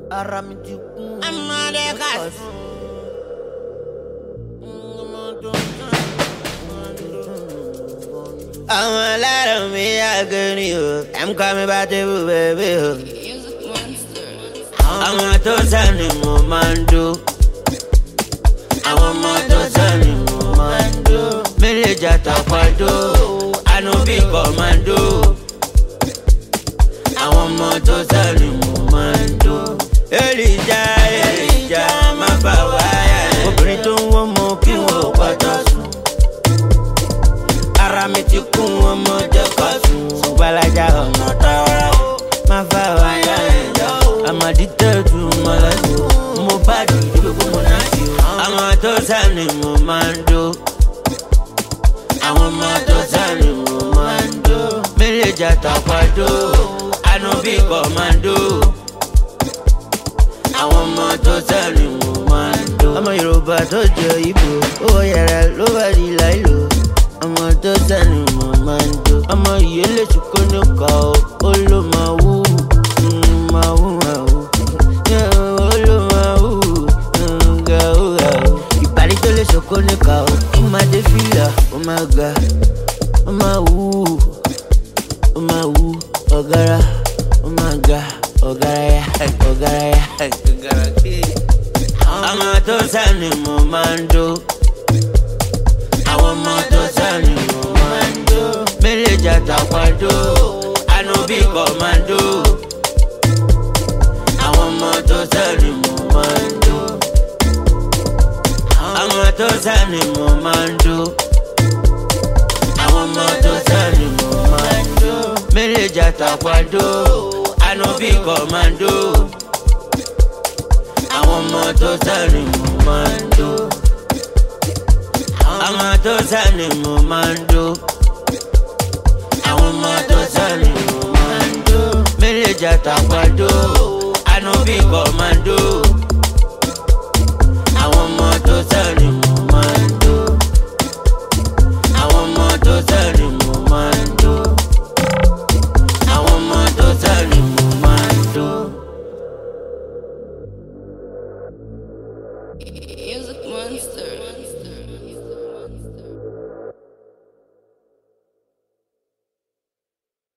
I'm not a cat. I'm a lot of me, I can you. I'm coming back to you, baby. I'm a total momando. I want my total momando. Meleja tapado. I know big commando. I want my total momando. Elijah, my power. Obìnrin tó ń wọ́n mọ kí wọ́n pátá sùn. Ara mi ti kún wọn mọ jẹ́ ká sùn. Ṣùgbọ́n ọ̀nà tààrà má fà wáyà ẹ̀dá. I'm addicted to my life. Mo bá dùdú gbogbo mo náà sí o. Àwọn tó sàní mo máa ń dó. Àwọn ọmọ tó sàní mo máa ń dó. Mélèjà tàpádó. Àná bí kọ̀mándó. Àwọn ọmọ tó sàní mo máa ń dó. Ọmọ Yorùbá tó jẹ Ìgbò. Owó yàrá ló bá di láìlò. Ọmọ tó sàní mo máa ń dó. Ọmọ ìyẹlẹ ṣùkọ́ ní ọkà ó ló máa wú. Ìparí tó lè ṣoko níka o. Ó máa dé fìlà, ó máa ga, ó máa wú, ó máa wú, ọ̀gára, ó máa ga, ọ̀gára ya, ọ̀gára ya, ọ̀gára kí. Ọmọ tó sàní mo máa ń dó. Àwọn ọmọ tó sàní mo máa ń dó. Mélèjà tàpádó, àná bí kọ̀mándó. Àwọn ọmọ tó sàní mo máa ń dó. Àwọn tó sàní mo máa ń dó. Àwọn ọmọ tó sàní mo máa ń dó. Mélèjà tàpádó, àná bí kọ̀mándó. Àwọn ọmọ tó sàní mo máa ń dó. Àwọn tó sàní mo máa ń dó. Àwọn ọmọ tó sàní mo máa ń dó. Mélèjà tàpádó, àná bí kọ̀mándó.